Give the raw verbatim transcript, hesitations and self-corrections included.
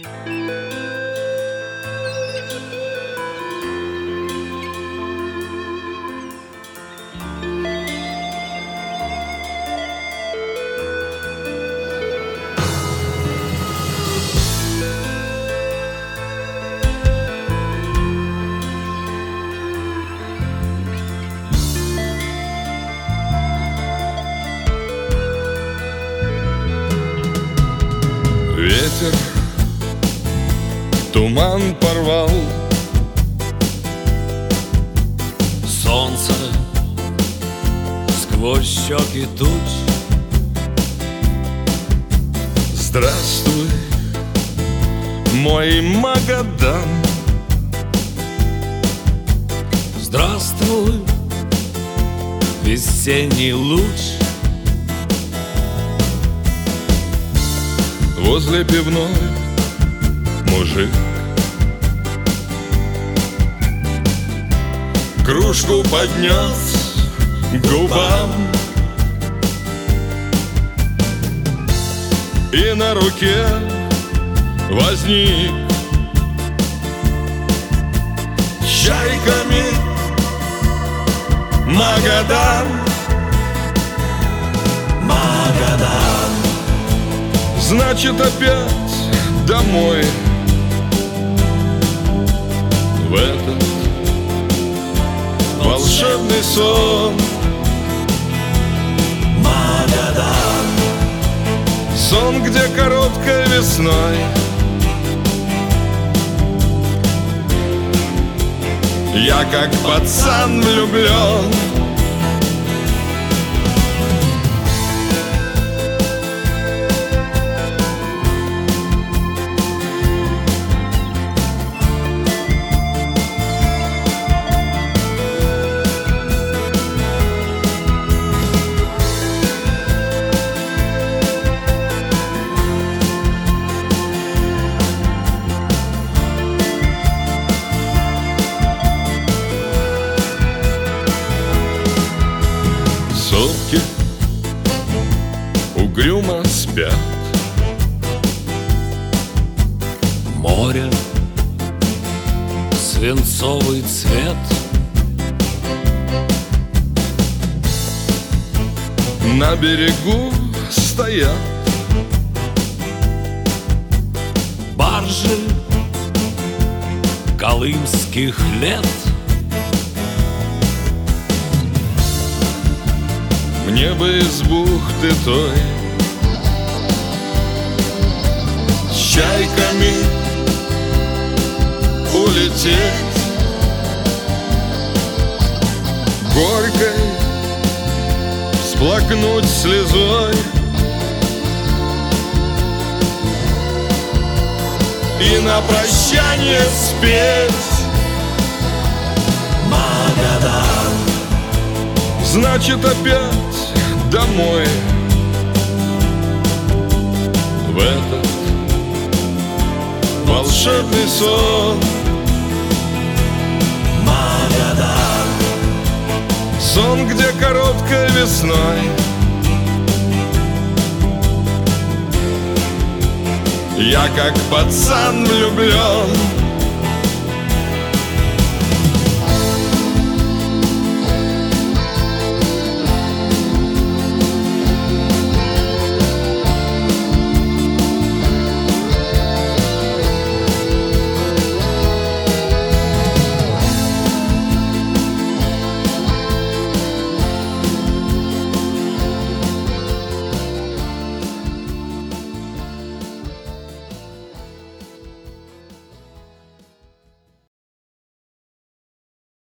Ветер туман порвал, солнце сквозь щеки туч. Здравствуй, мой Магадан. Здравствуй, весенний луч. Возле пивной мужик кружку поднес к губам, и на руке возник чайками Магадан. Магадан. Значит, опять домой, в этот волшебный сон. Магадан. Сон, где короткой весной я как пацан влюблен. Сопки угрюмо спят, Море свинцовый цвет. на берегу стоят баржи колымских лет. Мне бы из бухты той с чайками улететь, горькой всплакнуть слезой и на прощание спеть Магадан. Значит, опять домой, в этот волшебный сон. Магадан. Сон, где короткой весной я как пацан влюблен.